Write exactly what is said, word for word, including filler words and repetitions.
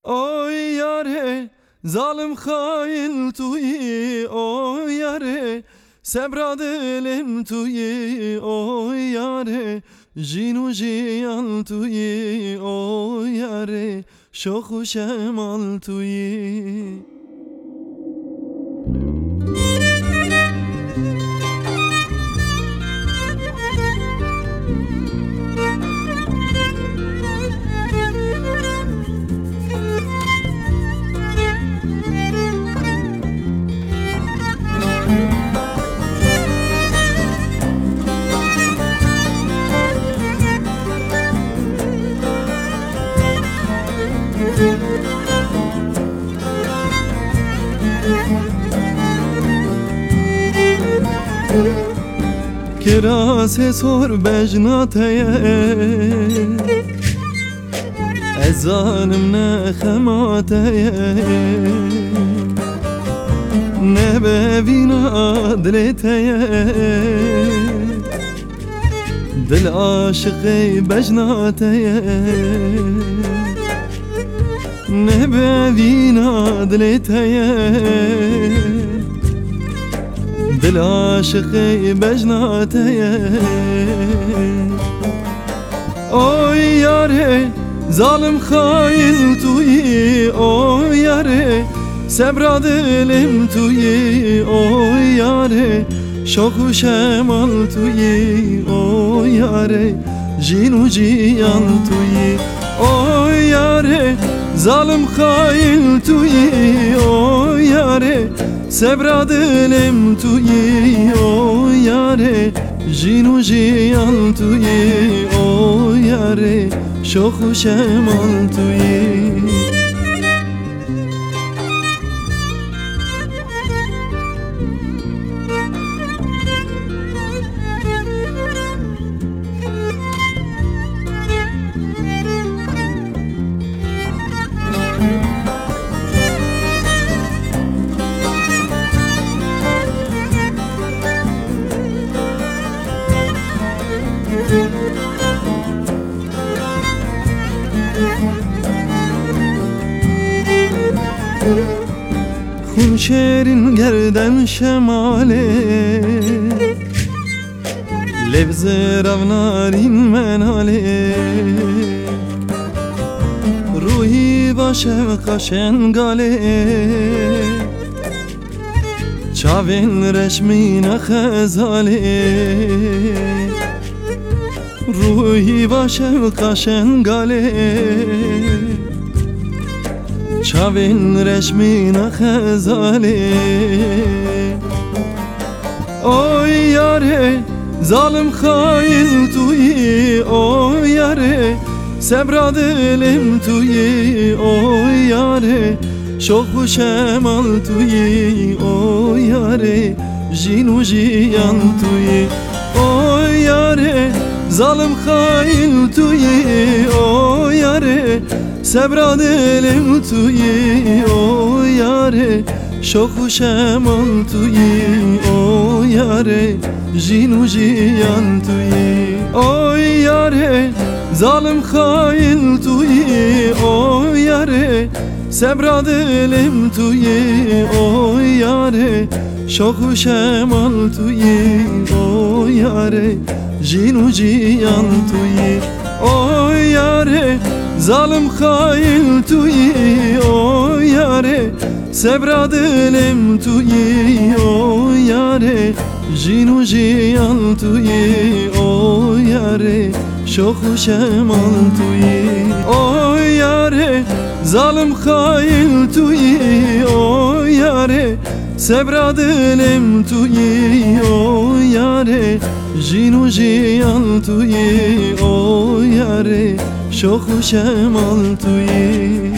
Oy yare zalim hain tuyi, oy yare sebra dilim tuyi, oy yare jinu jiyan tuyi, oy yare şoku şemal tuyi. Kirase sor bejnateye, ezanım ne hemateye, ne bevina dileteye, dil aşıkı bejnateye, ne bevina dileteye, dil aşıkı bejnateye. Oy yare zalim hain tuyi, oy yare sebra dilim tuyi, oy yare şoku şemal tuyi, oy yare jinu jiyan tuyi. Oy yare zalim hain tuyi, oy yare sebra dilim tuyi, oy yare jinu jiyan tuyi, oy yare şoku şemal tuyi. Hunşerin gerden şemale, levze ravnarin menale, ruhi başev kaşen gale, çavin reşmine khezale, ruhi başev kaşen gale, çavin reşmine khezale. Oy yare zalim hain tuyi, oy yare sebra dilim tuyi, oy yare şoku şemal tuyi, oy yare jinu jiyan tuyi. Oy yare zalim hain tuyi, oy yare sebra dilim tuyi, oy yare şoku şemal tuyi, oy yare jinu jiyan tuyi. Oy yare zalim hain tuyi, oy yare sebra dilim tuyi, oy yare şoku şemal tuyi, oy yare jinu jiyan tuyi. Oy yare zalim hain tuyi, oy yare sebra dilim tuyi, oy yare jinu jiyan tuyi, oy yare şoku şemal tuyi. Oy yare zalim hain tuyi, oy yare sebra dilim tuyi, oy yare jinu jiyan tuyi, oy yare şoku şemal tuyi.